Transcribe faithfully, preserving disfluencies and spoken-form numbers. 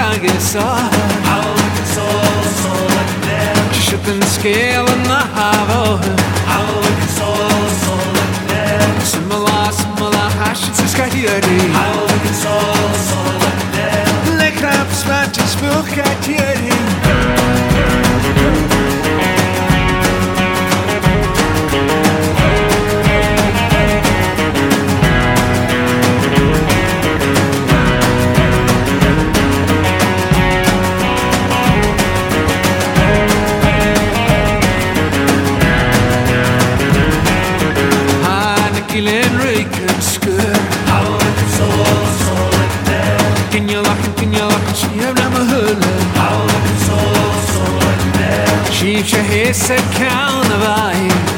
Kage saw Shooting scale in the harbor Similar, similar hash, it's a skatieri Like rap, smarty, spook, katieri Killing Rican skirt Can you lock and can you lock and she have never heard She she hates a count of I